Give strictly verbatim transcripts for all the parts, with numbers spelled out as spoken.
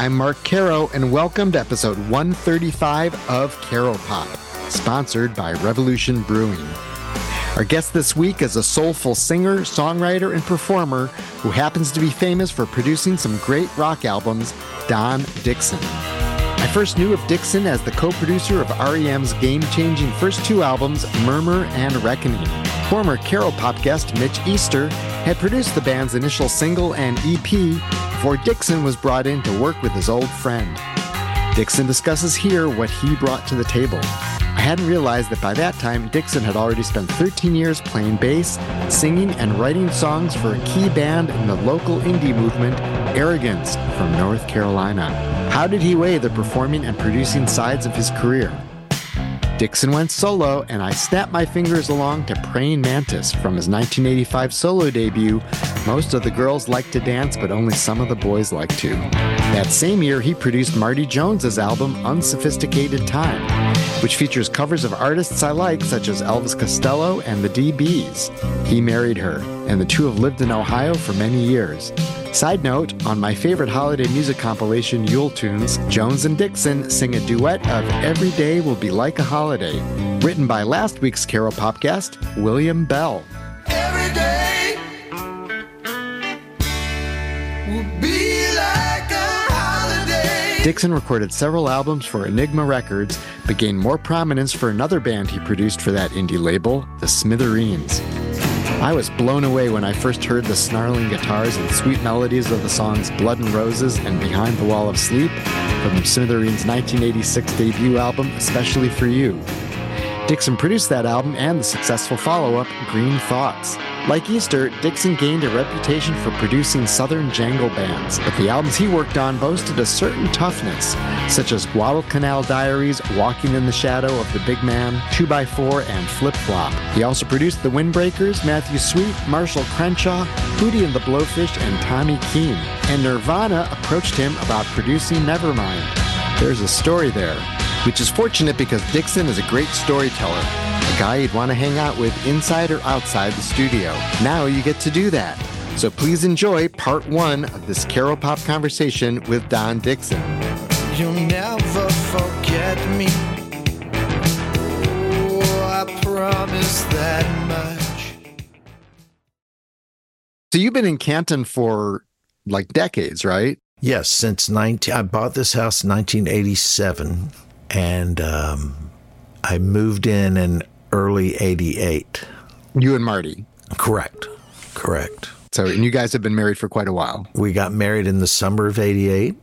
I'm Mark Caro, and welcome to episode one thirty-five of Caro Pop, sponsored by Revolution Brewing. Our guest this week is a soulful singer, songwriter, and performer who happens to be famous for producing some great rock albums, Don Dixon. I first knew of Dixon as the co-producer of R E M's game-changing first two albums, Murmur and Reckoning. Former Caro Pop guest Mitch Easter had produced the band's initial single and E P before Dixon was brought in to work with his old friend. Dixon discusses here what he brought to the table. I hadn't realized that by that time, Dixon had already spent thirteen years playing bass, singing, and writing songs for a key band in the local indie movement, Arrogance, from North Carolina. How did he weigh the performing and producing sides of his career? Dixon went solo, and I snapped my fingers along to Praying Mantis from his nineteen eighty-five solo debut, Most of the Girls Like to Dance, but Only Some of the Boys Like to. That same year, he produced Marty Jones's album Unsophisticated Time, which features covers of artists I like, such as Elvis Costello and the D Bs. He married her, and the two have lived in Ohio for many years. Side note, on my favorite holiday music compilation, Yule Tunes, Jones and Dixon sing a duet of Every Day Will Be Like a Holiday, written by last week's Caro Pop guest, William Bell. Every day will be like a holiday. Dixon recorded several albums for Enigma Records, but gained more prominence for another band he produced for that indie label, the Smithereens. I was blown away when I first heard the snarling guitars and sweet melodies of the songs Blood and Roses and Behind the Wall of Sleep from Smithereens' nineteen eighty-six debut album, Especially for You. Dixon produced that album and the successful follow-up, Green Thoughts. Like Easter, Dixon gained a reputation for producing Southern jangle bands, but the albums he worked on boasted a certain toughness, such as Guadalcanal Diaries, Walking in the Shadow of the Big Man, two by four, and Flip Flop. He also produced The Windbreakers, Matthew Sweet, Marshall Crenshaw, Hootie and the Blowfish, and Tommy Keene. And Nirvana approached him about producing Nevermind. There's a story there, which is fortunate because Dixon is a great storyteller, a guy you'd want to hang out with inside or outside the studio. Now you get to do that. So please enjoy part one of this Caro Pop conversation with Don Dixon. You'll never forget me. Oh, I promise that much. So you've been in Canton for like decades, right? Yes, since nineteen. I bought this house in nineteen eighty-seven, and um, I moved in in early eighty-eight. You and Marty. Correct. Correct. So, and you guys have been married for quite a while. We got married in the summer of eighty-eight.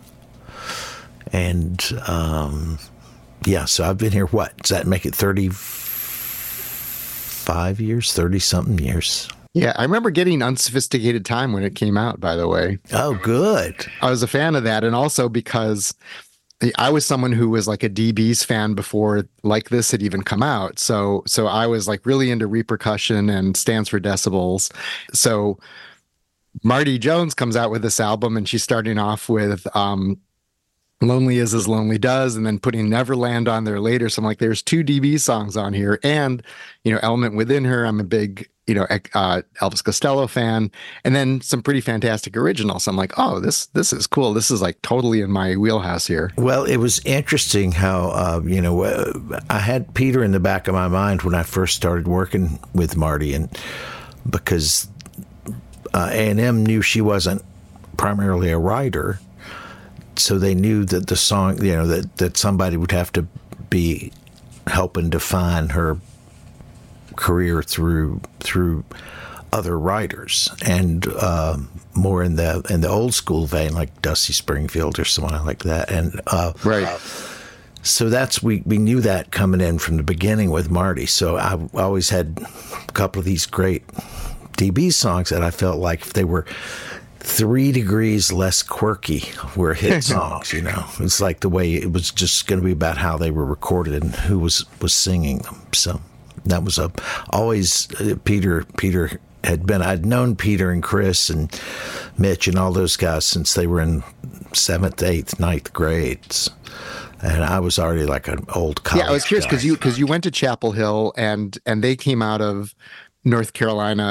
And, um, yeah, so I've been here, what? Does that make it thirty-five years, thirty-something years? Yeah, I remember getting Unsophisticated Time when it came out, by the way. Oh, good. I was a fan of that, and also because I was someone who was like a D B's fan before Like This had even come out. So so I was like really into Repercussion and Stands for Decibels. So Marty Jones comes out with this album, and she's starting off with um, Lonely Is As Lonely Does, and then putting Neverland on there later. So I'm like, there's two D B songs on here. And, you know, Element Within Her, I'm a big, you know, uh, Elvis Costello fan, and then some pretty fantastic originals. So I'm like, oh, this this is cool. This is like totally in my wheelhouse here. Well, it was interesting how, uh, you know, uh, I had Peter in the back of my mind when I first started working with Marty, and because uh, A and M knew she wasn't primarily a writer, so they knew that the song, you know, that, that somebody would have to be helping define her career through through other writers, and uh, more in the in the old school vein, like Dusty Springfield or someone like that. And uh, right. So that's we we knew that coming in from the beginning with Marty. So I always had a couple of these great D B songs that I felt like if they were three degrees less quirky were hit songs. You know, it's like the way it was just going to be about how they were recorded and who was was singing them. So. That was a always uh, Peter. Peter had been. I'd known Peter and Chris and Mitch and all those guys since they were in seventh, eighth, ninth grades, and I was already like an old college. Yeah, I was curious because guy. you because you went to Chapel Hill, and and they came out of North Carolina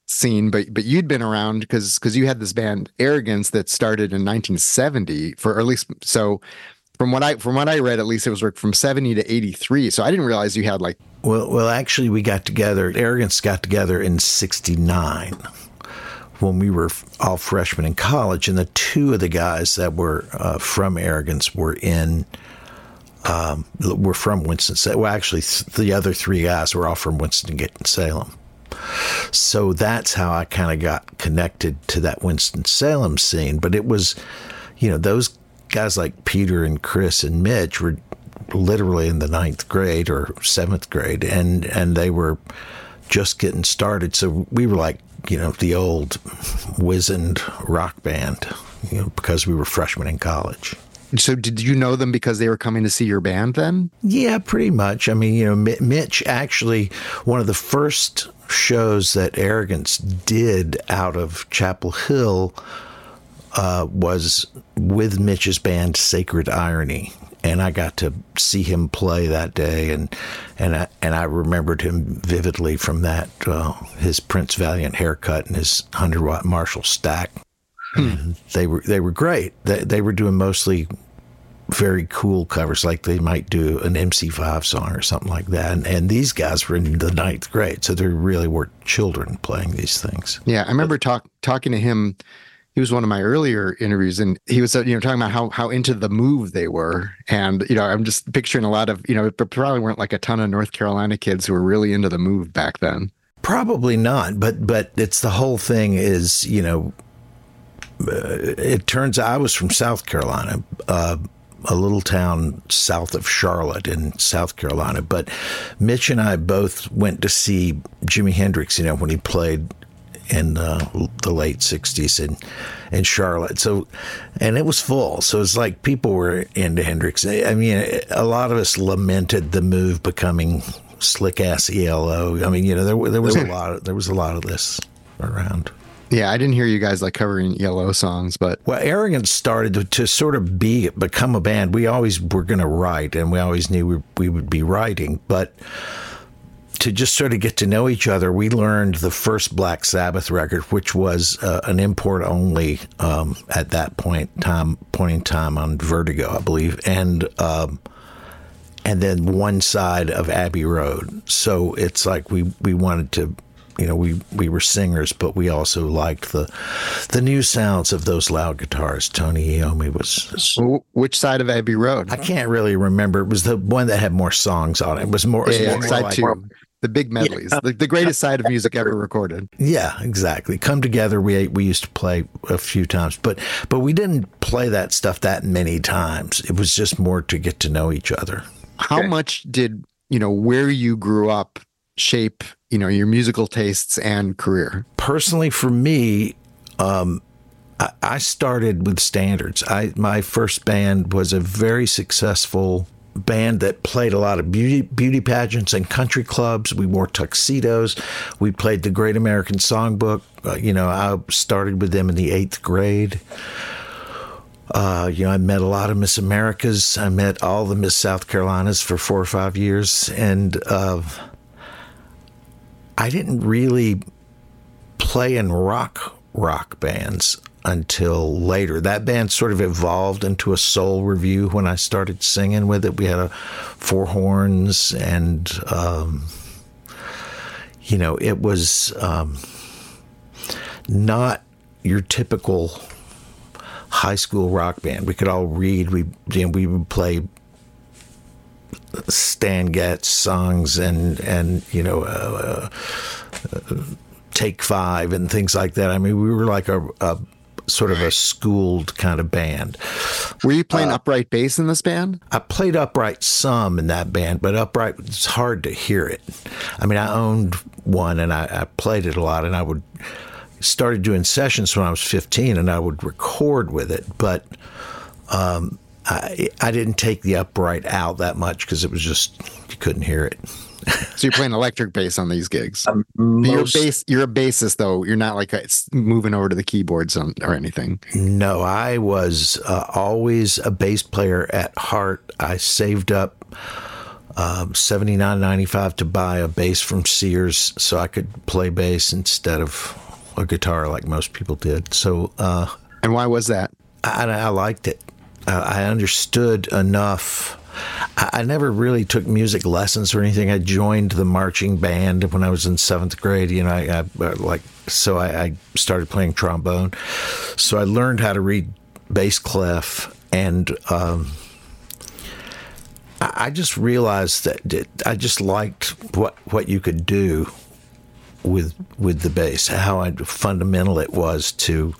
scene, but but you'd been around because because you had this band Arrogance that started in nineteen seventy, for or at least so from what I from what I read, at least it was from seventy to eighty-three. So I didn't realize you had like well well actually we got together. Arrogance got together in sixty-nine when we were all freshmen in college, and the two of the guys that were uh, from Arrogance were in. Um, were from Winston-Salem. Well, actually, th- the other three guys were all from Winston-Salem. So that's how I kind of got connected to that Winston-Salem scene. But it was, you know, those guys like Peter and Chris and Mitch were literally in the ninth grade or seventh grade, and, and they were just getting started. So we were like, you know, the old wizened rock band, you know, because we were freshmen in college. So did you know them because they were coming to see your band then? Yeah, pretty much. I mean, you know, Mitch actually, one of the first shows that Arrogance did out of Chapel Hill uh, was with Mitch's band Sacred Irony. And I got to see him play that day, and and I, and I remembered him vividly from that, uh, his Prince Valiant haircut and his one hundred watt Marshall stack. Hmm. They were they were great. They they were doing mostly very cool covers, like they might do an M C five song or something like that. And, and these guys were in the ninth grade, so they really were children playing these things. Yeah, I remember talk, talking to him. He was one of my earlier interviews, and he was, you know, talking about how how into the move they were. And, you know, I'm just picturing a lot of, you know, there probably weren't like a ton of North Carolina kids who were really into the move back then. Probably not, but but it's the whole thing is, you know, Uh, it turns out I was from South Carolina, uh, a little town south of Charlotte in South Carolina. But Mitch and I both went to see Jimi Hendrix, you know, when he played in uh, the late sixties in, in Charlotte. So, and it was full. So it's like people were into Hendrix. I mean, a lot of us lamented the move becoming slick ass E L O. I mean, you know, there there was a lot of, there was a lot of this around. Yeah, I didn't hear you guys like covering E L O songs, but well, Arrogance started to, to sort of be become a band. We always were going to write, and we always knew we, we would be writing. But to just sort of get to know each other, we learned the first Black Sabbath record, which was uh, an import only um, at that point time point in time on Vertigo, I believe, and um, and then one side of Abbey Road. So it's like we we wanted to. You know, we, we were singers, but we also liked the the new sounds of those loud guitars. Tony Iommi was... Well, which side of Abbey Road? I can't really remember. It was the one that had more songs on it. It was more... Yeah, more side like, two. The big medleys. Yeah. The, the greatest side of music ever recorded. Yeah, exactly. Come Together, we we used to play a few times, but but we didn't play that stuff that many times. It was just more to get to know each other. How okay. much did, you know, where you grew up shape, you know, your musical tastes and career? Personally, for me, um, I, I started with Standards. I my first band was a very successful band that played a lot of beauty beauty pageants and country clubs. We wore tuxedos. We played the Great American Songbook. Uh, you know, I started with them in the eighth grade. Uh, you know, I met a lot of Miss Americas. I met all the Miss South Carolinas for four or five years, and uh, I didn't really play in rock rock bands until later. That band sort of evolved into a soul review when I started singing with it. We had a four horns, and um, you know, it was um, not your typical high school rock band. We could all read. We you know, we would play Stan Getz songs and and you know uh, uh, Take Five and things like that. I mean, we were like a, a sort of a schooled kind of band. Were you playing uh, upright bass in this band? I played upright some in that band, but upright, it's hard to hear it. I mean, I owned one and I, I played it a lot, and I would started doing sessions when I was fifteen, and I would record with it, but um, I, I didn't take the upright out that much because it was just, you couldn't hear it. So you're playing electric bass on these gigs. Um, most, you're, bass, you're a bassist, though. You're not like a, moving over to the keyboards on, or anything. No, I was uh, always a bass player at heart. I saved up um, seventy-nine ninety-five to buy a bass from Sears so I could play bass instead of a guitar like most people did. So, uh, and why was that? I, I liked it. Uh, I understood enough. I, I never really took music lessons or anything. I joined the marching band when I was in seventh grade. You know, I, I like so I, I started playing trombone. So I learned how to read bass clef, and um, I, I just realized that it, I just liked what what you could do with with the bass, how I, fundamental it was to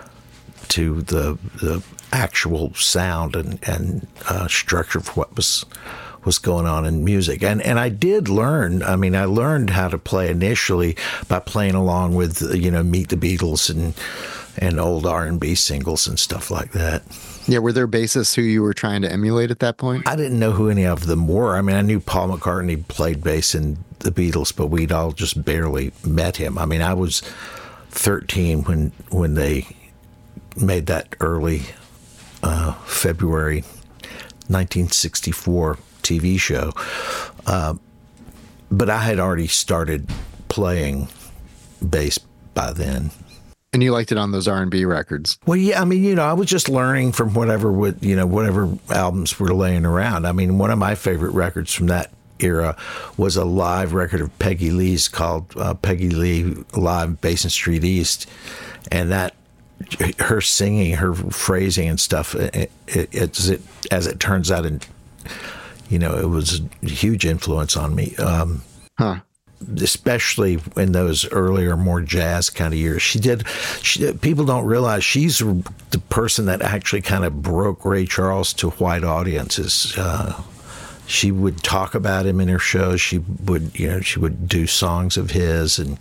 to the the actual sound and and uh, structure of what was was going on in music. And and I did learn. I mean, I learned how to play initially by playing along with, you know, Meet the Beatles and and old R and B singles and stuff like that. Yeah, were there bassists who you were trying to emulate at that point? I didn't know who any of them were. I mean, I knew Paul McCartney played bass in the Beatles, but we'd all just barely met him. I mean, I was thirteen when when they made that early uh, February nineteen sixty-four T V show. Uh, but I had already started playing bass by then. And you liked it on those R and B records? Well, yeah, I mean, you know, I was just learning from whatever, would, you know, whatever albums were laying around. I mean, one of my favorite records from that era was a live record of Peggy Lee's called uh, Peggy Lee Live Basin Street East. And that, her singing, her phrasing and stuff, it, it, it's, it, as it turns out, and you know, it was a huge influence on me. Um, huh. Especially in those earlier, more jazz kind of years. She did, she, people don't realize she's the person that actually kind of broke Ray Charles to white audiences. Uh, she would talk about him in her shows. She would, you know, she would do songs of his, and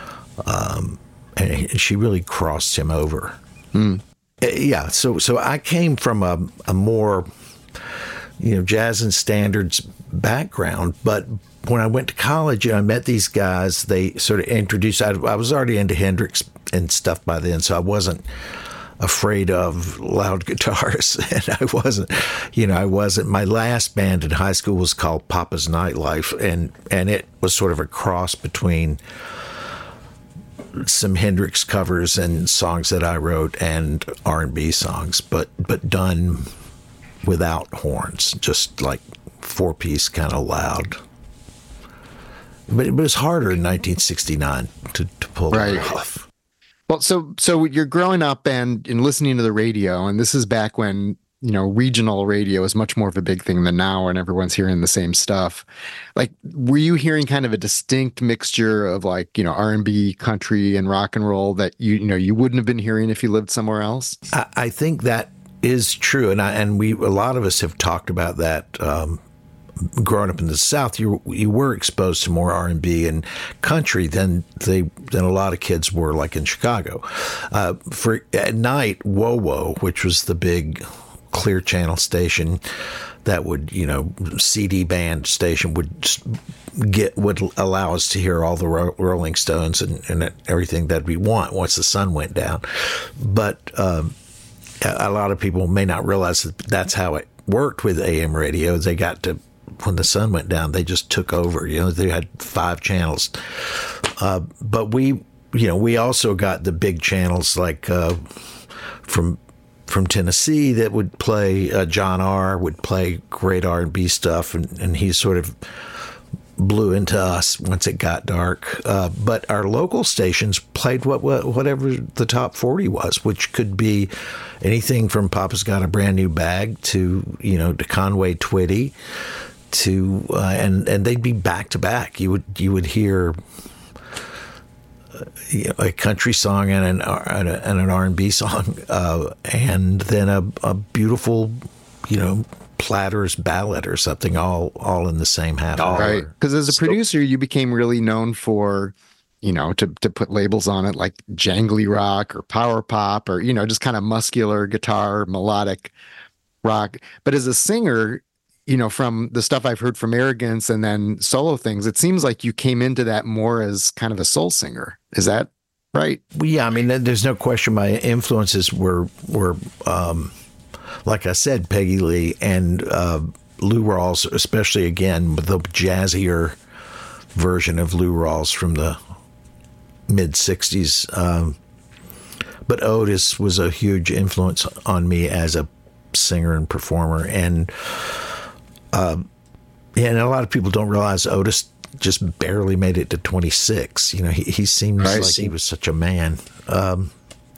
um, and she really crossed him over. Mm. Yeah, so so I came from a, a more, you know, jazz and standards background, but when I went to college, I met these guys. They sort of introduced, I, I was already into Hendrix and stuff by then, so I wasn't afraid of loud guitars. And I wasn't, you know, I wasn't, my last band in high school was called Papa's Nightlife, and, and it was sort of a cross between some Hendrix covers and songs that I wrote and R and B songs, but, but done without horns, just like four-piece, kind of loud. But it was harder in nineteen sixty-nine to, to pull right. it off. Well, so so you're growing up and, and listening to the radio, and this is back when, you know, regional radio is much more of a big thing than now, and everyone's hearing the same stuff. Like, were you hearing kind of a distinct mixture of, like, you know, R and B, country, and rock and roll that you you know you wouldn't have been hearing if you lived somewhere else? I, I think that is true, and I, and we a lot of us have talked about that. Um, growing up in the South, you you were exposed to more R and B and country than they than a lot of kids were, like in Chicago. Uh, for at night, Whoa Whoa, which was the big Clear Channel station that would, you know, C D band station, would get would allow us to hear all the Rolling Stones and, and everything that we want once the sun went down. But um, a lot of people may not realize that that's how it worked with A M radio. They got to, when the sun went down, they just took over. You know, they had five channels. Uh, but we, you know, we also got the big channels like uh, from from Tennessee that would play. Uh, John R. would play great R and B stuff, and, and he sort of blew into us once it got dark. Uh, but our local stations played what, what whatever the top forty was, which could be anything from Papa's Got a Brand New Bag to, you know, to Conway Twitty. To uh, and and they'd be back to back. You would you would hear uh, you know, a country song and an and, a, and an R and B song, uh, and then a, a beautiful, you know, Platters ballad or something, all all in the same half hour. Right? Because as a producer, you became really known for, you know, to to put labels on it like jangly rock or power pop, or, you know, just kind of muscular guitar, melodic rock. But as a singer, you know, from the stuff I've heard from Arrogance and then solo things, it seems like you came into that more as kind of a soul singer. Is that right? Well, yeah, I mean, there's no question my influences were, were um, like I said, Peggy Lee and uh, Lou Rawls, especially again the jazzier version of Lou Rawls from the mid sixties. Um, but Otis was a huge influence on me as a singer and performer. And, uh, yeah, and a lot of people don't realize Otis just barely made it to twenty-six. You know, he, he seems right. like he was such a man. Um,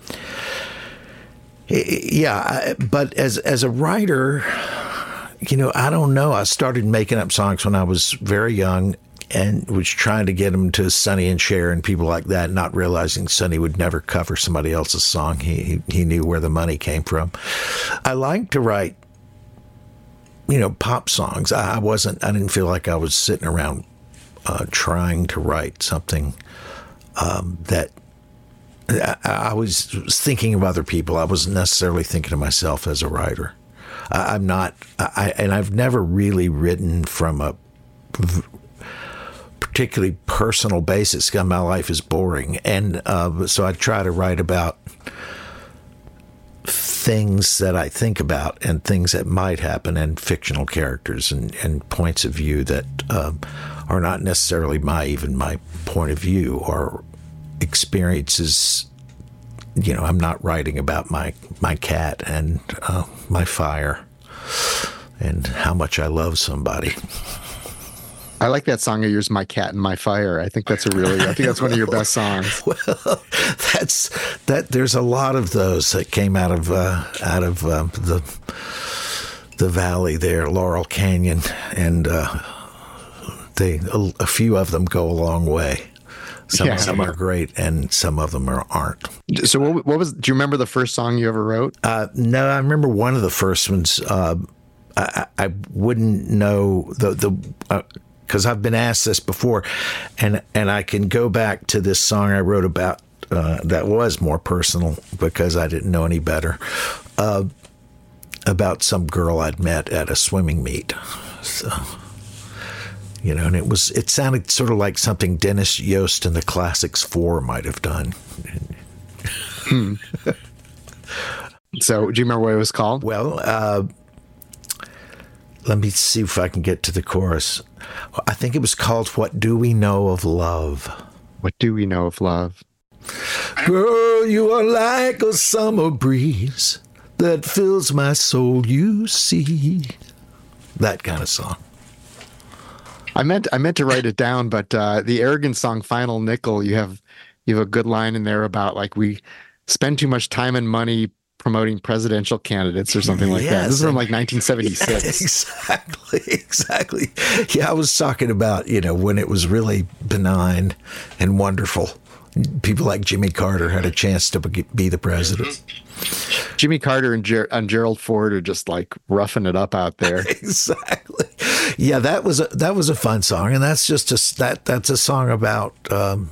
yeah, but as as a writer, you know, I don't know. I started making up songs when I was very young and was trying to get them to Sonny and Cher and people like that, not realizing Sonny would never cover somebody else's song. He, he, he knew where the money came from. I like to write, you know, pop songs. I wasn't, I didn't feel like I was sitting around uh, trying to write something um, that I, I was thinking of other people. I wasn't necessarily thinking of myself as a writer. I, I'm not, I, and I've never really written from a particularly personal basis because my life is boring. And uh, so I try to write about things that I think about and things that might happen and fictional characters and, and points of view that um, are not necessarily my, even my point of view or experiences. You know, I'm not writing about my, my cat and uh, my fire and how much I love somebody. I like that song of yours, "My Cat and My Fire." I think that's a really, I think that's one of your best songs. Well, that's that. There's a lot of those that came out of uh, out of uh, the the valley there, Laurel Canyon, and uh, they a, a few of them go a long way. Some yeah. of them are great, and some of them are, aren't. So, what, what was? Do you remember the first song you ever wrote? Uh, no, I remember one of the first ones. Uh, I, I wouldn't know the the. Uh, Because I've been asked this before, and and I can go back to this song I wrote about uh, that was more personal because I didn't know any better, uh, about some girl I'd met at a swimming meet. So, you know, and it was it sounded sort of like something Dennis Yost and the Classics Four might have done. Hmm. So, do you remember what it was called? Well, uh, let me see if I can get to the chorus. I think it was called "What Do We Know of Love?" What do we know of love? Girl, you are like a summer breeze that fills my soul, you see. That kind of song. I meant I meant to write it down, but uh, the Arrogant song "Final Nickel," you have you have a good line in there about like we spend too much time and money promoting presidential candidates or something like yes, that. This is from like nineteen seventy-six. Exactly, exactly. Yeah, I was talking about, you know, when it was really benign and wonderful. People like Jimmy Carter had a chance to be the president. Jimmy Carter and, Ger- and Gerald Ford are just like roughing it up out there. Exactly. Yeah, that was a that was a fun song, and that's just a that that's a song about. Um,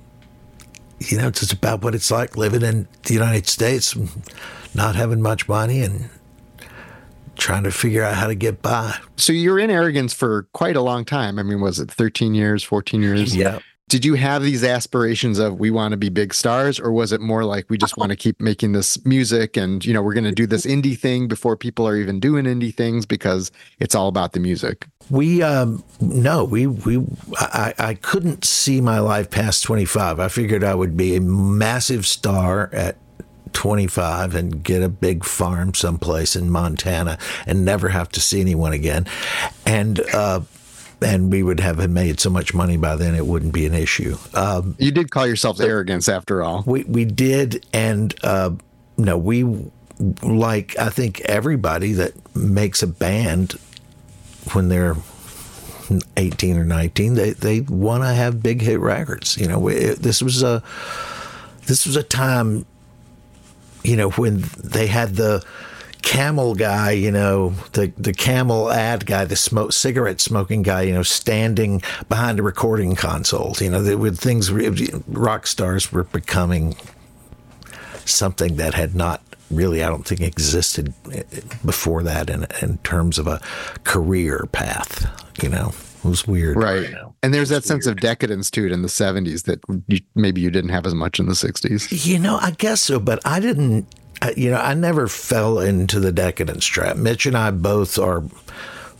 You know, it's about what it's like living in the United States, not having much money and trying to figure out how to get by. So you're in Arrogance for quite a long time. I mean, was it thirteen years, fourteen years? Yeah. Did you have these aspirations of we want to be big stars, or was it more like we just want to keep making this music and, you know, we're going to do this indie thing before people are even doing indie things because it's all about the music? We, um, no, we, we, I, I couldn't see my life past twenty-five. I figured I would be a massive star at twenty-five and get a big farm someplace in Montana and never have to see anyone again. And, uh, and we would have made so much money by then it wouldn't be an issue. Um, you did call yourself so Arrogance after all. We we did, and uh, no, we like I think everybody that makes a band when they're eighteen or nineteen, they they want to have big hit records. You know, we, this was a this was a time, you know, when they had the Camel guy, you know, the, the Camel ad guy, the smoke cigarette smoking guy, you know, standing behind a recording console. You know, there were things, rock stars were becoming something that had not really, I don't think, existed before that in, in terms of a career path, you know. It was weird. Right. You know? And there's that sense of decadence to it in the seventies that you, maybe you didn't have as much in the sixties. You know, I guess so, but I didn't. You know, I never fell into the decadence trap. Mitch and I both are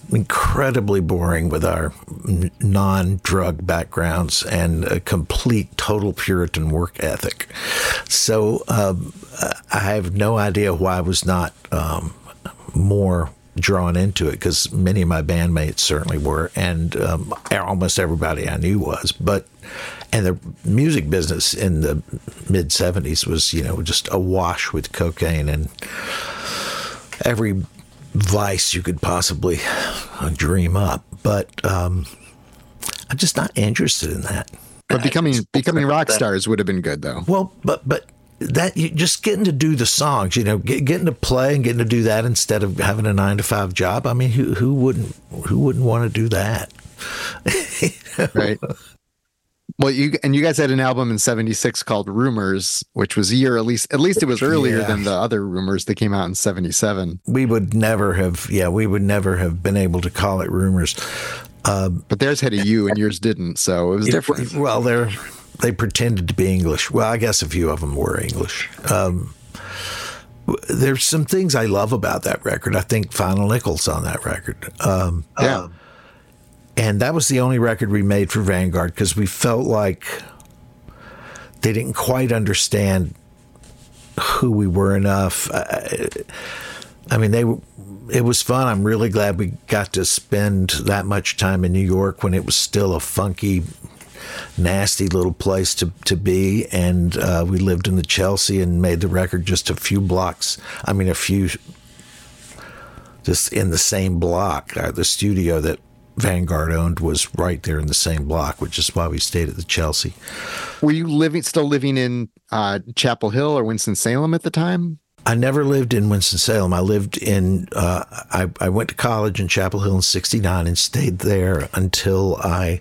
incredibly boring with our n- non-drug backgrounds and a complete total Puritan work ethic. So um, I have no idea why I was not um, more drawn into it, because many of my bandmates certainly were, and um, almost everybody I knew was. But and the music business in the mid seventies was, you know, just awash with cocaine and every vice you could possibly dream up. But um, I'm just not interested in that. But becoming becoming rock stars would have been good, though. Well, but but that you just getting to do the songs, you know, get, getting to play and getting to do that instead of having a nine to five job. I mean, who who wouldn't who wouldn't want to do that? You know? Right. Well, you and you guys had an album in seventy-six called Rumors, which was a year at least. At least it was earlier yeah. than the other Rumors that came out in seventy-seven. We would never have, yeah, we would never have been able to call it Rumors. Um, but theirs had a U and yours didn't, so it was different. It, well, they're they pretended to be English. Well, I guess a few of them were English. Um, there's some things I love about that record. I think Final Nickel's on that record. Um, yeah. Um, And that was the only record we made for Vanguard because we felt like they didn't quite understand who we were enough. I, I mean, they it was fun. I'm really glad we got to spend that much time in New York when it was still a funky, nasty little place to, to be. And uh, we lived in the Chelsea and made the record just a few blocks. I mean, a few, just in the same block. Uh, the studio that Vanguard owned was right there in the same block, which is why we stayed at the Chelsea. Were you living, still living in uh, Chapel Hill or Winston-Salem at the time? I never lived in Winston-Salem. I lived in, uh, I, I went to college in Chapel Hill in sixty-nine and stayed there until I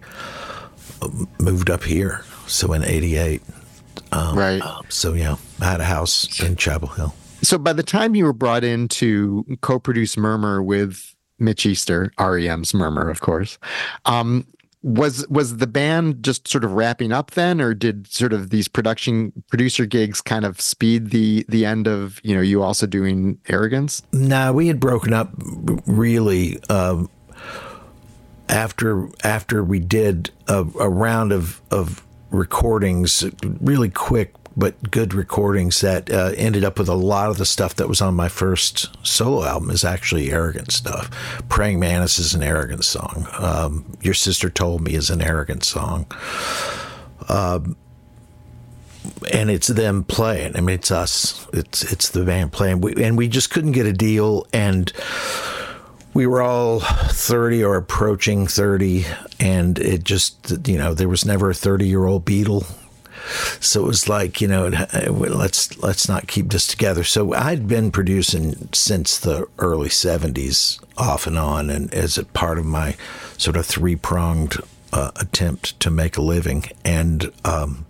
moved up here. So in eighty-eight. Um, right. So, yeah, I had a house in Chapel Hill. So by the time you were brought in to co-produce Murmur with Mitch Easter, R E M's Murmur, of course. Um, was was the band just sort of wrapping up then, or did sort of these production producer gigs kind of speed the the end of, you know, you also doing Arrogance? No, nah, we had broken up really um, after after we did a, a round of of recordings, really quick but good recordings that uh, ended up with a lot of the stuff that was on my first solo album is actually Arrogance stuff. Praying Mantis is an Arrogance song. Um, Your Sister Told Me is an Arrogance song. Um, and it's them playing. I mean, it's us. It's it's the band playing. We, and we just couldn't get a deal. And we were all thirty or approaching thirty. And it just, you know, there was never a thirty-year-old Beatle. So it was like, you know, let's let's not keep this together. So I'd been producing since the early seventies off and on, and as a part of my sort of three-pronged uh, attempt to make a living. And um,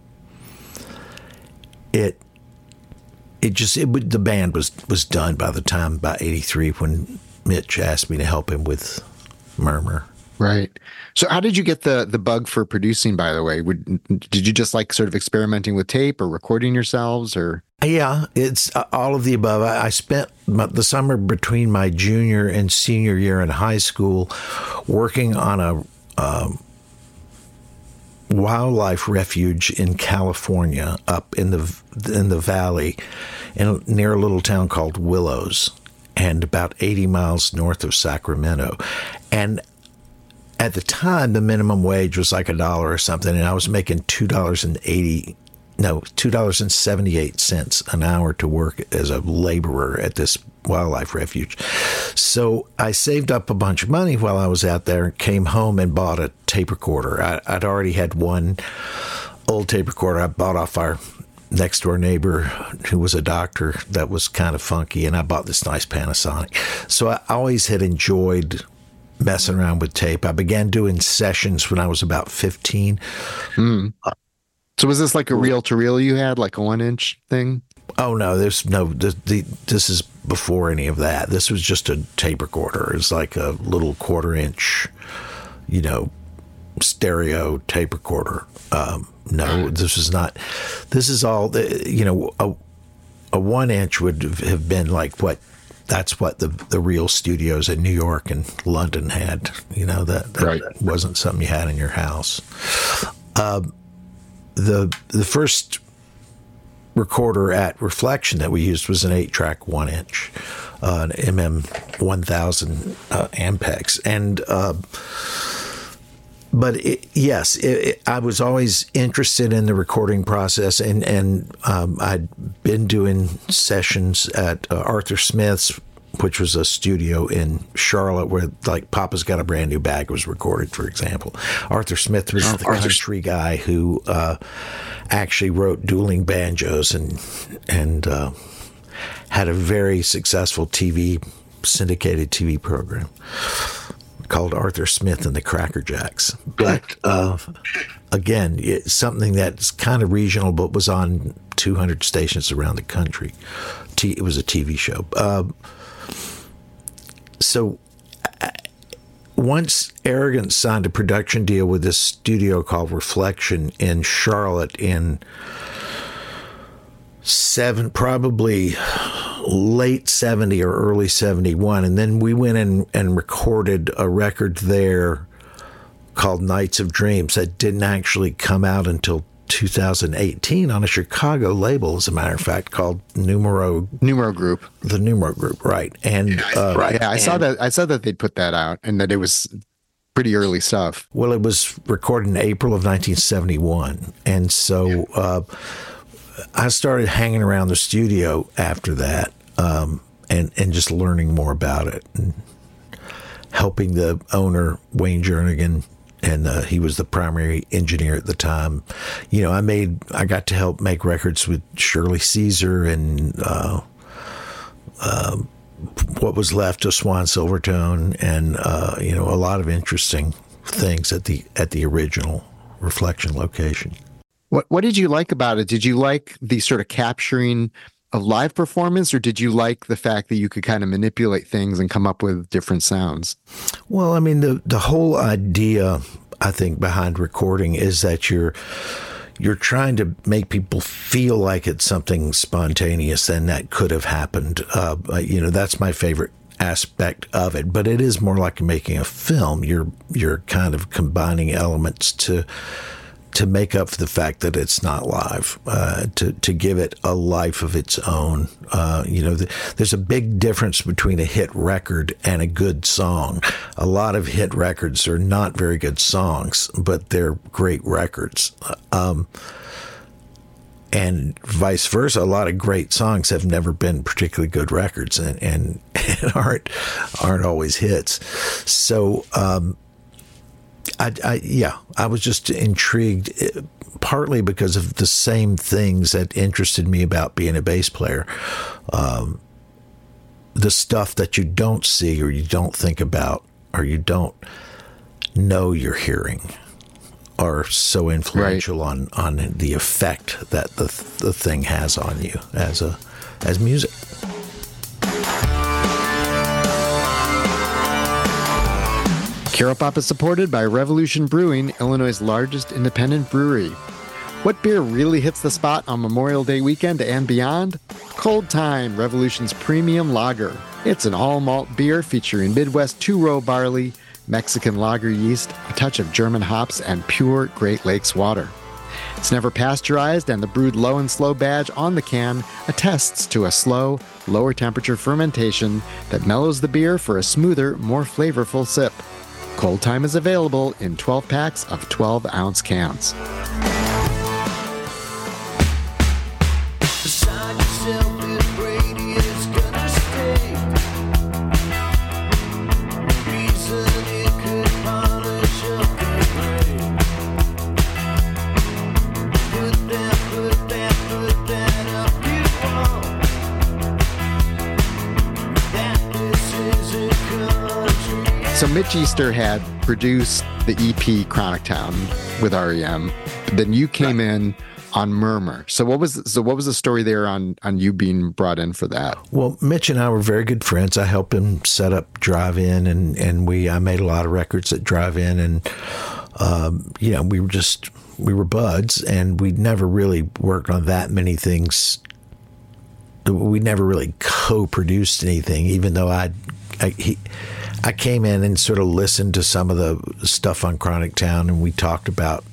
it it just, it would, the band was, was done by the time, by eighty-three, when Mitch asked me to help him with Murmur. Right. So how did you get the the bug for producing, by the way? Would, did you just like sort of experimenting with tape or recording yourselves, or? Yeah, it's all of the above. I, I spent my, the summer between my junior and senior year in high school working on a um, wildlife refuge in California, up in the in the valley, in, near a little town called Willows, and about eighty miles north of Sacramento. And at the time, the minimum wage was like a dollar or something, and I was making two dollars and eighty, no, two dollars and seventy-eight cents an hour to work as a laborer at this wildlife refuge. So I saved up a bunch of money while I was out there and came home and bought a tape recorder. I, I'd already had one old tape recorder I bought off our next door neighbor who was a doctor that was kind of funky, and I bought this nice Panasonic. So I always had enjoyed messing around with tape. I began doing sessions when I was about fifteen. Mm. So was this like a reel to reel you had, like a one inch thing? Oh no, there's no, the, the, this is before any of that. This was just a tape recorder. It's like a little quarter inch, you know, stereo tape recorder. Um, no, this is not, this is all, the, you know, a, a one inch would have been like what, that's what the the real studios in New York and London had. You know, that, that, right. that wasn't something you had in your house. Uh, the the first recorder at Reflection that we used was an eight-track one-inch, uh, an M M one thousand uh, Ampex, and uh, but it, yes, it, it, I was always interested in the recording process, and and um, I'd been doing sessions at uh, Arthur Smith's, which was a studio in Charlotte where, like, Papa's Got a Brand New Bag was recorded, for example. Arthur Smith was oh, the Arthur. country guy who uh, actually wrote Dueling Banjos and and uh, had a very successful T V, syndicated T V program called Arthur Smith and the Cracker Jacks. But uh, again, it's something that's kind of regional, but was on two hundred stations around the country. T- it was a T V show. Uh, So once Arrogance signed a production deal with this studio called Reflection in Charlotte in seven, probably late seventy or early seventy-one, and then we went in and recorded a record there called Nights of Dreams that didn't actually come out until two thousand eighteen on a Chicago label, as a matter of fact, called Numero Numero Group. The Numero Group, right? And uh, right, yeah, I and, saw that. I saw that they'd put that out, and that it was pretty early stuff. Well, it was recorded in April of nineteen seventy-one, and so uh, I started hanging around the studio after that, um, and and just learning more about it, and helping the owner, Wayne Jernigan. And uh, he was the primary engineer at the time. You know, I made, I got to help make records with Shirley Caesar and uh, uh, what was left of Swan Silvertone, and uh, you know, a lot of interesting things at the at the original Reflection location. What What did you like about it? Did you like the sort of capturing of live performance, or did you like the fact that you could kind of manipulate things and come up with different sounds? Well, I mean, the the whole idea, I think, behind recording is that you're you're trying to make people feel like it's something spontaneous and that could have happened. Uh, you know, that's my favorite aspect of it. But it is more like making a film. You're you're kind of combining elements to to make up for the fact that it's not live, uh, to to give it a life of its own. Uh, you know, the, there's a big difference between a hit record and a good song. A lot of hit records are not very good songs, but they're great records. Um, and vice versa, a lot of great songs have never been particularly good records, and and, and aren't aren't always hits. So. Um, I, I, yeah, I was just intrigued, partly because of the same things that interested me about being a bass player. Um, the stuff that you don't see, or you don't think about, or you don't know you're hearing, are so influential right. on, on the effect that the the thing has on you as a as music. Caro Pop is supported by Revolution Brewing, Illinois' largest independent brewery. What beer really hits the spot on Memorial Day weekend and beyond? Cold Time, Revolution's premium lager. It's an all-malt beer featuring Midwest two-row barley, Mexican lager yeast, a touch of German hops, and pure Great Lakes water. It's never pasteurized, and the brewed low and slow badge on the can attests to a slow, lower temperature fermentation that mellows the beer for a smoother, more flavorful sip. Cold Time is available in twelve packs of twelve ounce cans. So Mitch Easter had produced the E P Chronic Town with R E M, but then you came in on Murmur. So what was so what was the story there on on you being brought in for that? Well, Mitch and I were very good friends. I helped him set up Drive In, and and we I made a lot of records at Drive In, and um, you know, we were just we were buds, and we'd never really worked on that many things we never really co-produced anything, even though I, I he. I came in and sort of listened to some of the stuff on Chronic Town, and we talked about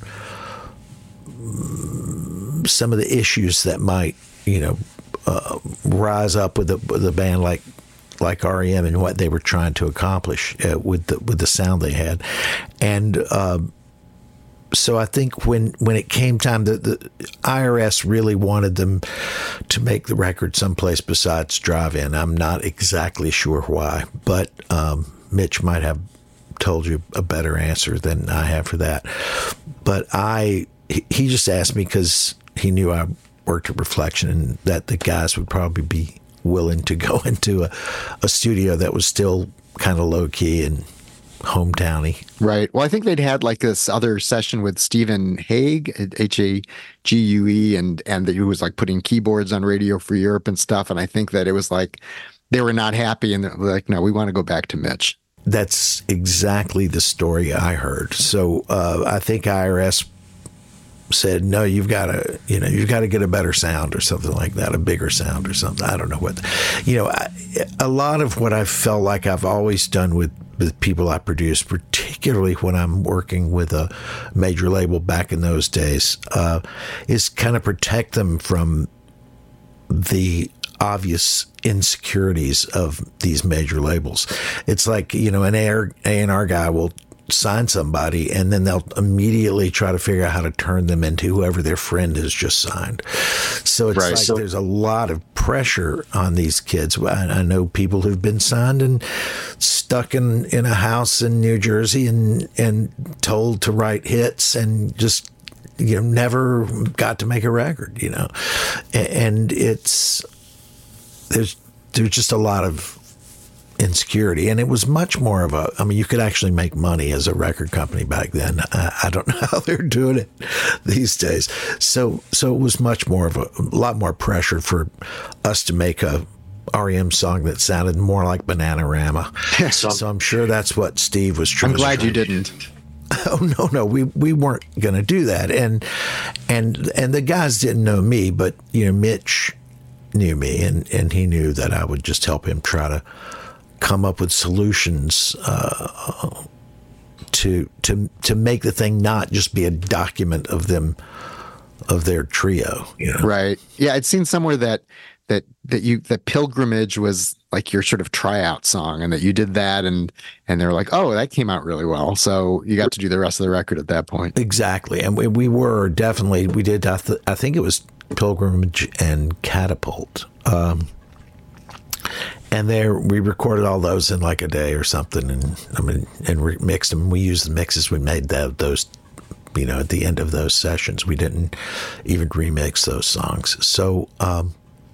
some of the issues that might, you know, uh, rise up with a, with a band like like R E M and what they were trying to accomplish uh, with the with the sound they had, and uh, so I think when when it came time, the, the I R S really wanted them to make the record someplace besides Drive-In. I'm not exactly sure why, but um, Mitch might have told you a better answer than I have for that. But I, he just asked me because he knew I worked at Reflection and that the guys would probably be willing to go into a, a studio that was still kind of low key and hometowny. Right. Well, I think they'd had like this other session with Stephen Hague, H A G U E, and and that he was like putting keyboards on Radio Free Europe and stuff. And I think that it was like they were not happy and they're like, no, we want to go back to Mitch. That's exactly the story I heard. So uh, I think I R S said, no, you've got to, you know, you've got to get a better sound or something like that, a bigger sound or something. I don't know what, you know, I, a lot of what I felt like I've always done with, with people I produce, particularly when I'm working with a major label back in those days, uh, is kind of protect them from the obvious insecurities of these major labels. It's like, you know, an A and R guy will sign somebody and then they'll immediately try to figure out how to turn them into whoever their friend has just signed. So it's right. like so, there's a lot of pressure on these kids. I, I know people who've been signed and stuck in, in a house in New Jersey and, and told to write hits and just, you know, never got to make a record, you know, and it's, there's, there's just a lot of insecurity. And it was much more of a, I mean, you could actually make money as a record company back then. I, I don't know how they're doing it these days. So, so it was much more of a, a lot more pressure for us to make a R E M song that sounded more like Bananarama. so, so I'm sure that's what Steve was trying I'm glad to you didn't. Oh, no, no, we, we weren't going to do that. And, and, and the guys didn't know me, but, you know, Mitch knew me and, and he knew that I would just help him try to come up with solutions uh, to to to make the thing not just be a document of them of their trio, you know? Right. Yeah, I'd seen somewhere that that that you that Pilgrimage was like your sort of tryout song, and that you did that, and and they're like, oh, that came out really well, so you got to do the rest of the record at that point. Exactly, and we, we were definitely we did. I, th- I think it was Pilgrimage and Catapult. Um, And there, we recorded all those in like a day or something, and I mean, and re- mixed them. We used the mixes we made that those, you know, at the end of those sessions. We didn't even remix those songs. So, um,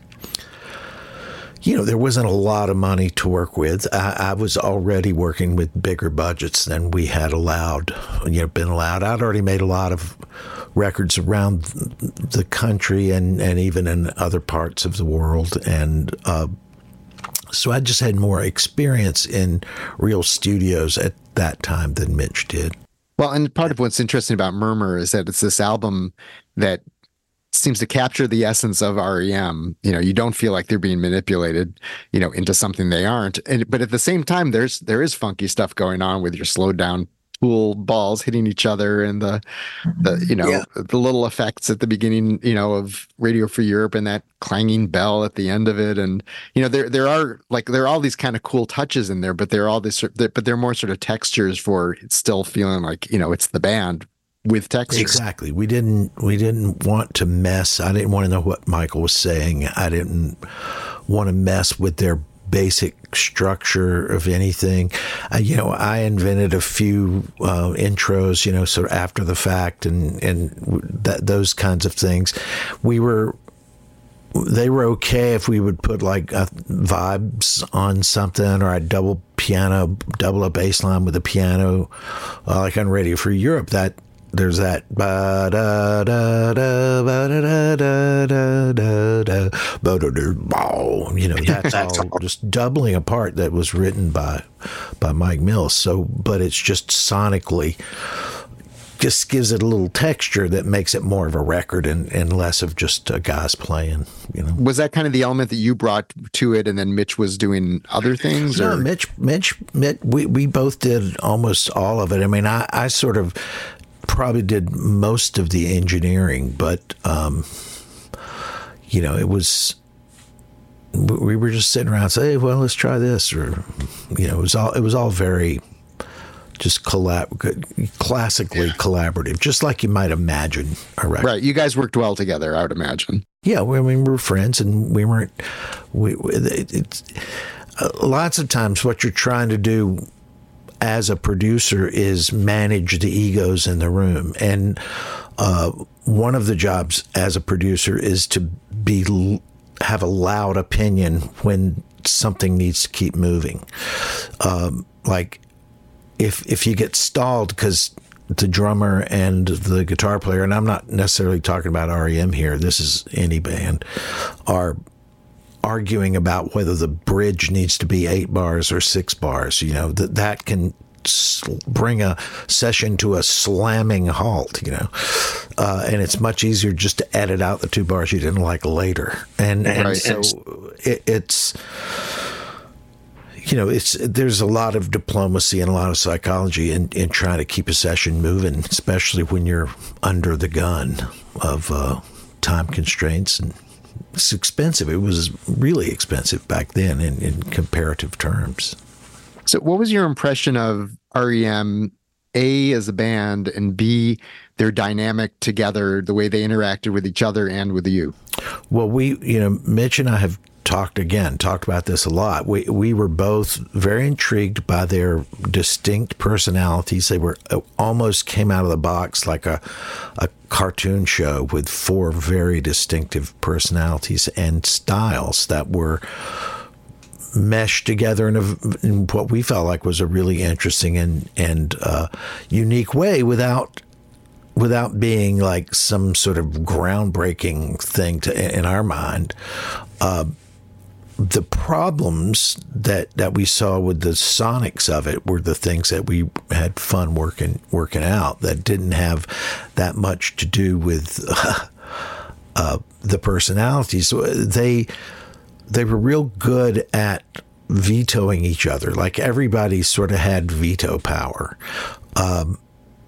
you know, there wasn't a lot of money to work with. I, I was already working with bigger budgets than we had allowed, you know, been allowed. I'd already made a lot of records around the country and and even in other parts of the world, and. Uh, So I just had more experience in real studios at that time than Mitch did. Well, and part of what's interesting about Murmur is that it's this album that seems to capture the essence of R E M. You know, you don't feel like they're being manipulated, you know, into something they aren't. And but at the same time, there's there is funky stuff going on with your slowed down pool balls hitting each other and the the you know yeah. the little effects at the beginning, you know, of Radio Free Europe and that clanging bell at the end of it. And you know, there there are like there are all these kind of cool touches in there, but they're all this but they're more sort of textures for it's still feeling like, you know, it's the band with texture. Exactly. We didn't we didn't want to mess. I didn't want to know what Michael was saying. I didn't want to mess with their basic structure of anything. Uh, you know, I invented a few uh, intros, you know, sort of after the fact and, and that, those kinds of things. We were, they were okay if we would put like uh, vibes on something, or a double piano, double a bass line with a piano, uh, like on Radio Free Europe. That there's that ba da da da ba da da da da da da ba da da ba. You know, that's all just doubling a part that was written by by Mike Mills. So, but it's just sonically just gives it a little texture that makes it more of a record and, and less of just uh, guys playing, you know. Was that kind of the element that you brought to it, and then Mitch was doing other things? No, or? Mitch, Mitch, Mitch we, we both did almost all of it. I mean, I, I sort of probably did most of the engineering, but, um, you know, it was, we were just sitting around and saying, hey, well, let's try this. Or, you know, it was all, it was all very just collab- classically classicollaborative, just like you might imagine a record. Right. You guys worked well together, I would imagine. Yeah. We, I mean, we were friends, and we weren't, we, it, it's, uh, lots of times what you're trying to do as a producer is manage the egos in the room. And uh, one of the jobs as a producer is to be have a loud opinion when something needs to keep moving. Um, like if if you get stalled because the drummer and the guitar player, and I'm not necessarily talking about R E M here, this is any band, are arguing about whether the bridge needs to be eight bars or six bars, you know, that that can bring a session to a slamming halt, you know, uh, and it's much easier just to edit out the two bars you didn't like later. And, and right. so it, it's, you know, it's, there's a lot of diplomacy and a lot of psychology in, in trying to keep a session moving, especially when you're under the gun of uh, time constraints. And it's expensive. It was really expensive back then in, in comparative terms. So what was your impression of R E M, A, as a band, and B, their dynamic together, the way they interacted with each other and with you? Well, we, you know, Mitch and I have talked again, talked about this a lot. We we were both very intrigued by their distinct personalities. They were almost came out of the box like a a cartoon show with four very distinctive personalities and styles that were meshed together in, a, in what we felt like was a really interesting and and uh, unique way, without without being like some sort of groundbreaking thing to in our mind. Uh, the problems that that we saw with the sonics of it were the things that we had fun working working out, that didn't have that much to do with uh, uh, the personalities. So they they were real good at vetoing each other. Like everybody sort of had veto power, um,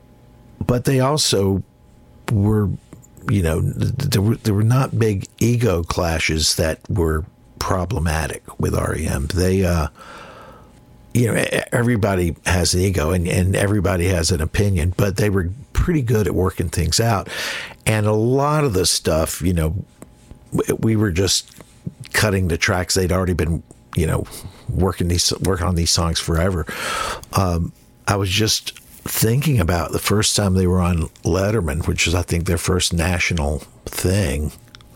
but they also were, you know, there were there were not big ego clashes that were problematic with R E M. They, uh, you know, everybody has an ego and, and everybody has an opinion, but they were pretty good at working things out. And a lot of the stuff, you know, we were just cutting the tracks. They'd already been, you know, working these working on these songs forever. Um, I was just thinking about the first time they were on Letterman, which is, I think, their first national thing.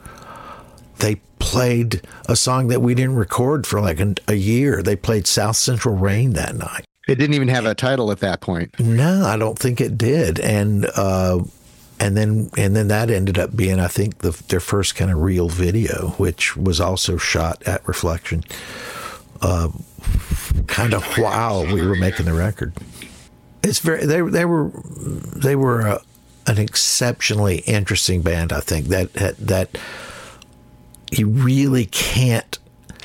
They played a song that we didn't record for like a, a year. They played South Central Rain that night. It didn't even have a title at that point. No, I don't think it did. And uh, and then and then that ended up being, I think, the, their first kind of real video, which was also shot at Reflection, uh, kind of while we were making the record. It's very they they were they were a, an exceptionally interesting band. I think that that. that You really can't,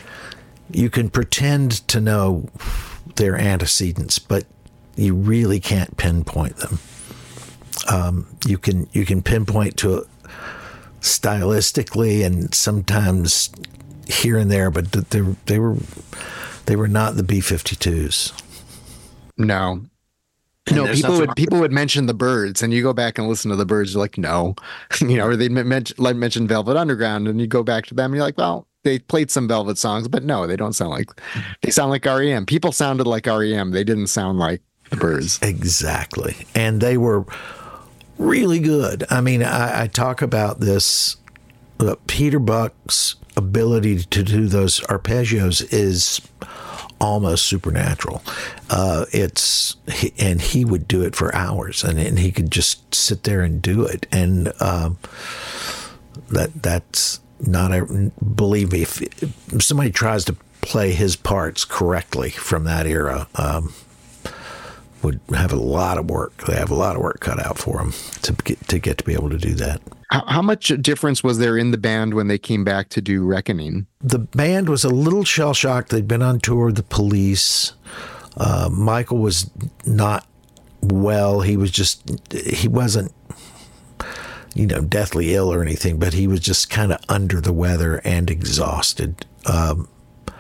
you can pretend to know their antecedents, but you really can't pinpoint them. Um, you can you can pinpoint to it stylistically and sometimes here and there, but they they were they were not the B fifty-twos. No. No, people would people would mention the Byrds, and you go back and listen to the Byrds, you're like, no, you know, or they mention like mention Velvet Underground, and you go back to them, and you're like, well, they played some Velvet songs, but no, they don't sound like they sound like R E M. People sounded like R E M. They didn't sound like the Byrds. Exactly, and they were really good. I mean, I, I talk about this. Uh, Peter Buck's ability to do those arpeggios is almost supernatural. Uh, it's and he would do it for hours, and, and he could just sit there and do it. And um, that that's not a believe me. If, if somebody tries to play his parts correctly from that era, um, would have a lot of work. They have a lot of work cut out for them to get to get to be able to do that. How, how much difference was there in the band when they came back to do Reckoning? The band was a little shell-shocked. They'd been on tour with the Police. Uh, Michael was not well. He was just, he wasn't, you know, deathly ill or anything, but he was just kind of under the weather and exhausted. Um,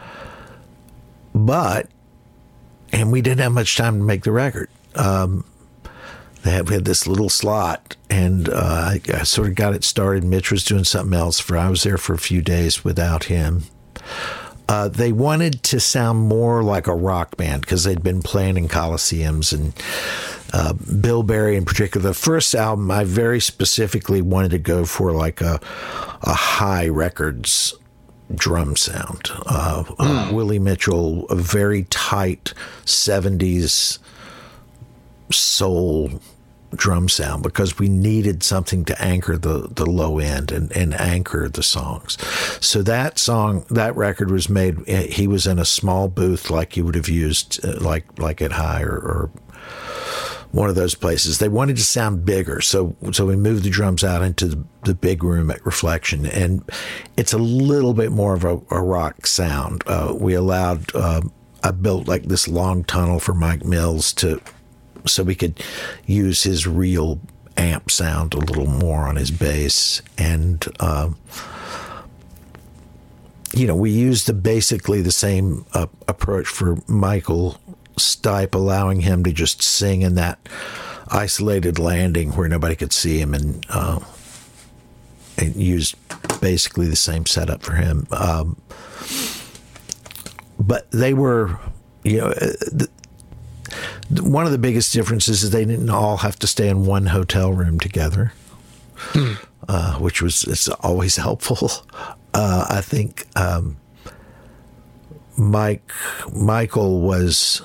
but, and we didn't have much time to make the record. Um, they had, we had this little slot, and uh, I, I sort of got it started. Mitch was doing something else. For I was there for a few days without him. Uh, they wanted to sound more like a rock band because they'd been playing in coliseums, and uh, Bill Berry in particular. The first album, I very specifically wanted to go for like a a High Records drum sound. Uh, mm. uh, Willie Mitchell, a very tight seventies soul drum sound, because we needed something to anchor the, the low end and, and anchor the songs. So that song, that record was made, he was in a small booth like you would have used, uh, like like at High or, or one of those places. They wanted to sound bigger, so so we moved the drums out into the, the big room at Reflection, and it's a little bit more of a, a rock sound. Uh, we allowed, uh, I built like this long tunnel for Mike Mills to, so we could use his real amp sound a little more on his bass, and um, you know, we used the, basically the same uh, approach for Michael Stipe, allowing him to just sing in that isolated landing where nobody could see him, and, uh, and used basically the same setup for him. Um, but they were, you know, the, one of the biggest differences is they didn't all have to stay in one hotel room together, hmm. uh, which was it's always helpful. Uh, I think um, Mike Michael was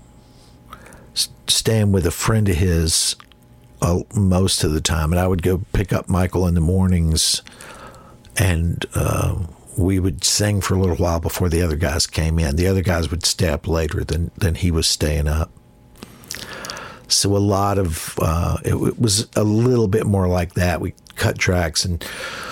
staying with a friend of his uh, most of the time, and I would go pick up Michael in the mornings, and uh, we would sing for a little while before the other guys came in. The other guys would stay up later than, than he was staying up. So a lot of, uh, it, it was a little bit more like that. We cut tracks, and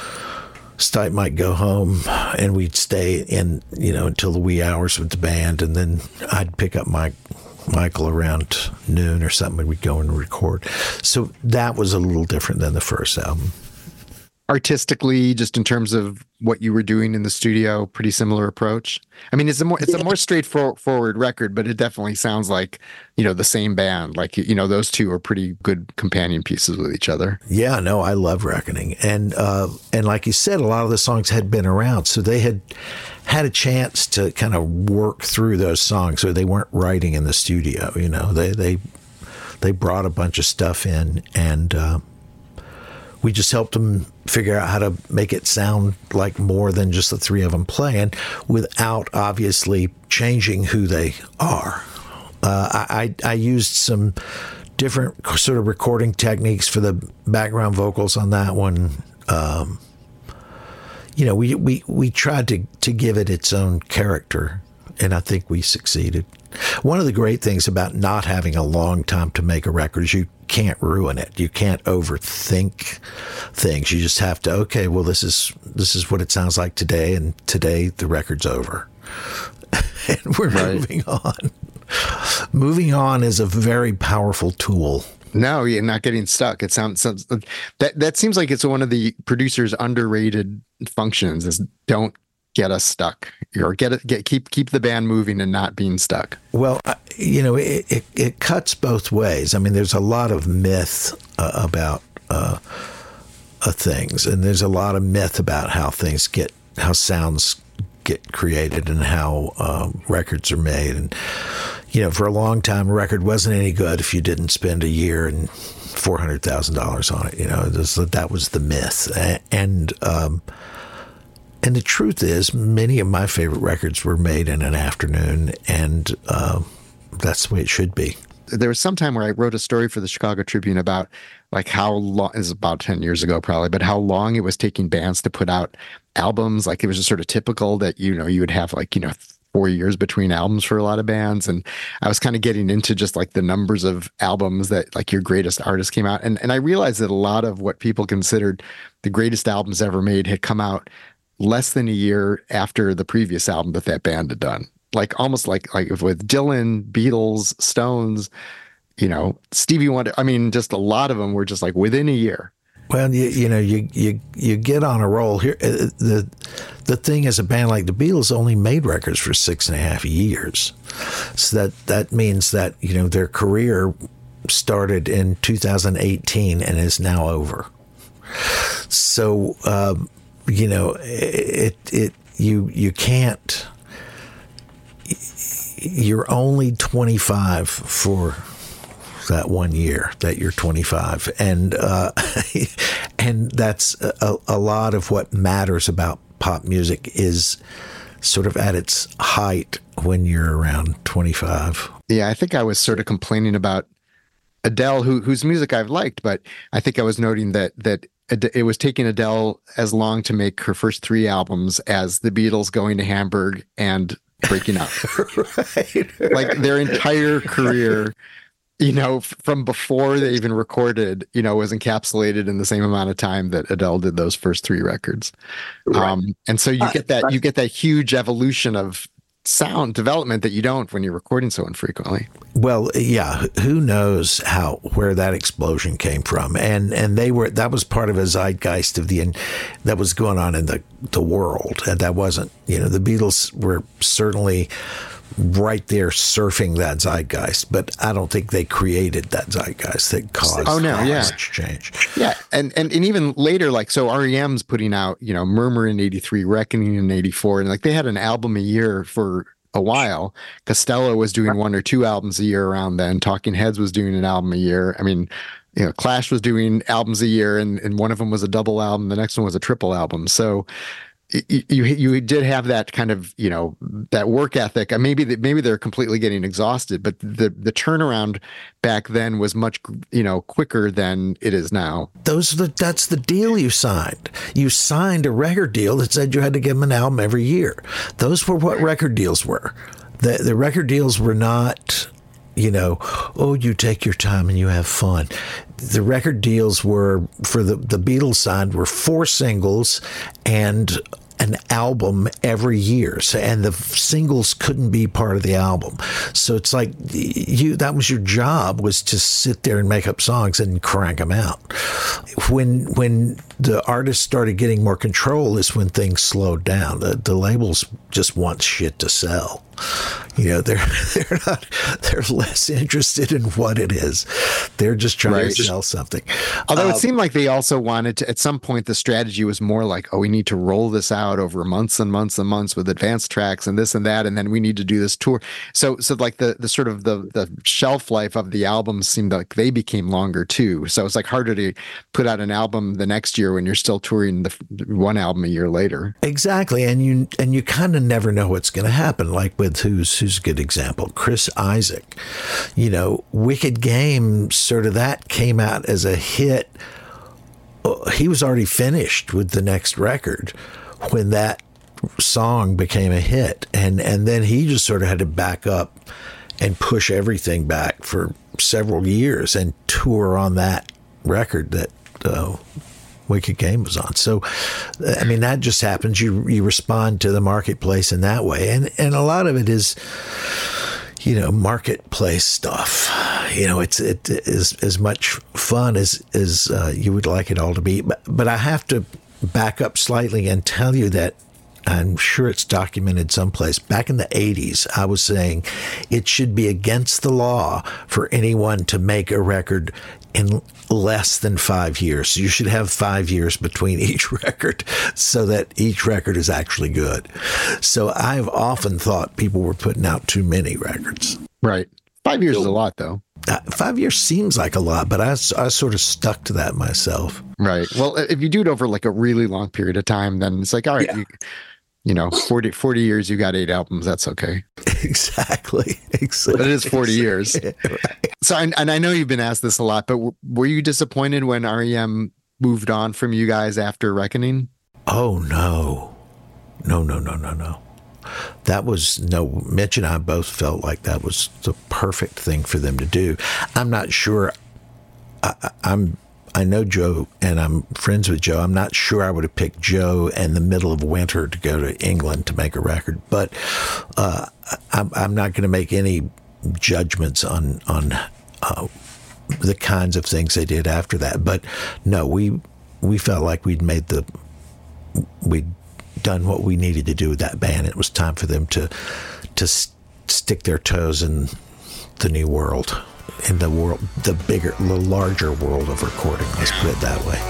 Stipe might go home, and we'd stay in, you know, until the wee hours with the band, and then I'd pick up Mike, Michael around noon or something, and we'd go and record. So that was a little different than the first album. Artistically, just in terms of what you were doing in the studio, pretty similar approach. I mean, it's a more it's a more straightforward record, but it definitely sounds like, you know, the same band. Like, you know, those two are pretty good companion pieces with each other. Yeah, no, I love Reckoning, and uh, and like you said, a lot of the songs had been around, so they had had a chance to kind of work through those songs, so they weren't writing in the studio. You know, they they they brought a bunch of stuff in, and uh, we just helped them figure out how to make it sound like more than just the three of them playing, without obviously changing who they are. Uh, I, I used some different sort of recording techniques for the background vocals on that one. Um, you know, we, we, we tried to, to give it its own character, and I think we succeeded. One of the great things about not having a long time to make a record is you can't ruin it. You can't overthink things. You just have to, okay, well, this is this is what it sounds like today, and today the record's over. And we're right. moving on. Moving on is a very powerful tool. No, you're not getting stuck. It sounds, sounds that that seems like it's one of the producers' underrated functions, is don't get us stuck, or get it, get keep keep the band moving and not being stuck. Well, you know, it it, it cuts both ways. I mean, there's a lot of myth uh, about uh, uh, things, and there's a lot of myth about how things get, how sounds get created, and how uh, records are made. And you know, for a long time, a record wasn't any good if you didn't spend a year and four hundred thousand dollars on it. You know, this, that was the myth, and. Um, And the truth is, many of my favorite records were made in an afternoon, and uh, that's the way it should be. There was some time where I wrote a story for the Chicago Tribune about like how long, it was about ten years ago probably, but how long it was taking bands to put out albums. Like it was just sort of typical that, you know, you would have like, you know, four years between albums for a lot of bands. And I was kind of getting into just like the numbers of albums that like your greatest artists came out. And, and I realized that a lot of what people considered the greatest albums ever made had come out less than a year after the previous album that that band had done. Like almost like, like with Dylan, Beatles, Stones, you know, Stevie Wonder. I mean, just a lot of them were just like within a year. Well, you, you know, you, you you get on a roll here. Uh, the the thing is, a band like the Beatles only made records for six and a half years, so that that means that, you know, their career started in two thousand eighteen and is now over. So um, you know, it it you you can't. You're only twenty-five for that one year that you're twenty-five, and uh, and that's a, a lot of what matters about pop music is sort of at its height when you're around twenty-five. Yeah, I think I was sort of complaining about Adele, who whose music I've liked, but I think I was noting that that it was taking Adele as long to make her first three albums as the Beatles going to Hamburg and breaking up. Right, like their entire career, you know, from before they even recorded, you know, was encapsulated in the same amount of time that Adele did those first three records. Right. Um, and so you get that, you get that huge evolution of sound development that you don't when you're recording so infrequently. Well, yeah, who knows how, where that explosion came from. And, and they were, that was part of a zeitgeist of the, that was going on in the, the world. And that wasn't, you know, the Beatles were certainly right there surfing that zeitgeist, but I don't think they created that zeitgeist that caused oh, no, yeah. much change. Yeah, and, and and even later, like, so R E M's putting out, you know, Murmur in eighty-three, Reckoning in eighty-four, and like they had an album a year for a while. Costello was doing one or two albums a year around then. Talking Heads was doing an album a year. I mean, you know, Clash was doing albums a year, and, and one of them was a double album. The next one was a triple album. So You, you you did have that kind of, you know, that work ethic. Maybe that maybe they're completely getting exhausted, but the the turnaround back then was much, you know, quicker than it is now. Those are the, that's the deal you signed. You signed a record deal that said you had to give them an album every year. Those were what record deals were. The the record deals were not, you know, oh, you take your time and you have fun. The record deals were, for the, the Beatles side, were four singles and an album every year. So, and the singles couldn't be part of the album. So it's like you, that was your job, was to sit there and make up songs and crank them out. When, when the artists started getting more control is when things slowed down. The, the labels just want shit to sell. You know, they're they're not they're less interested in what it is. They're just trying right. to sell something. Although um, it seemed like they also wanted to, at some point, the strategy was more like, oh, we need to roll this out over months and months and months with advanced tracks and this and that, and then we need to do this tour. So, so like the the sort of the the shelf life of the albums seemed like they became longer too. So it's like harder to put out an album the next year when you're still touring the one album a year later. Exactly, and you and you kind of never know what's going to happen. Like with who's who's a good example, Chris Isaak. You know, Wicked Game, sort of that came out as a hit. He was already finished with the next record when that song became a hit, and and then he just sort of had to back up and push everything back for several years and tour on that record that uh, Wicked Game was on. So, I mean, that just happens. You you respond to the marketplace in that way, and and a lot of it is, you know, marketplace stuff. You know, it's it is as much fun as as uh, you would like it all to be. But but I have to back up slightly and tell you that I'm sure it's documented someplace. Back in the eighties, I was saying it should be against the law for anyone to make a record in less than five years. You should have five years between each record so that each record is actually good. So I've often thought people were putting out too many records. Right. Five years is a lot, though. Uh, five years seems like a lot, but I, I sort of stuck to that myself. Right. Well, if you do it over like a really long period of time, then it's like, all right, yeah. you, you know, forty, forty years, you got eight albums. That's okay. Exactly. Exactly. But it is forty years. Right. So, and, and I know you've been asked this a lot, but w- were you disappointed when R E M moved on from you guys after Reckoning? Oh, no. No, no, no, no, no. that was no, Mitch and I both felt like that was the perfect thing for them to do. I'm not sure. I, I'm. I know Joe, and I'm friends with Joe. I'm not sure I would have picked Joe in the middle of winter to go to England to make a record, but uh, I'm, I'm not going to make any judgments on on uh, the kinds of things they did after that. But no, we we felt like we'd made the we'd done what we needed to do with that band. It was time for them to to st- stick their toes in the new world. In the world, the bigger, the larger world of recording, let's put it that way.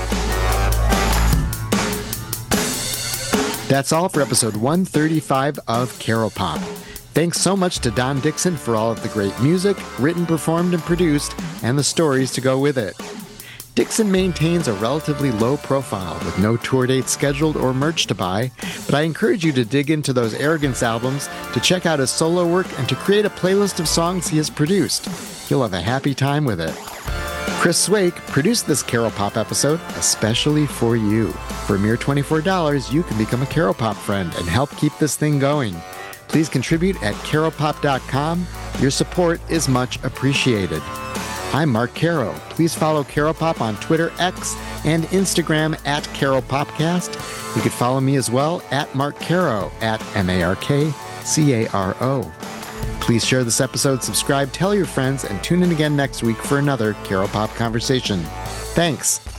That's all for episode one thirty-five of Caro Pop. Thanks so much to Don Dixon for all of the great music, written, performed, and produced, and the stories to go with it. Dixon maintains a relatively low profile with no tour dates scheduled or merch to buy, but I encourage you to dig into those Arrogance albums, to check out his solo work, and to create a playlist of songs he has produced. You'll have a happy time with it. Chris Swake produced this Caro Pop episode especially for you. For a mere twenty-four dollars, you can become a Caro Pop friend and help keep this thing going. Please contribute at caro pop dot com. Your support is much appreciated. I'm Mark Caro. Please follow Caro Pop on Twitter, X, and Instagram at Caro Popcast. You could follow me as well at Mark Caro, at M A R K C A R O. Please share this episode, subscribe, tell your friends, and tune in again next week for another Caro Pop conversation. Thanks.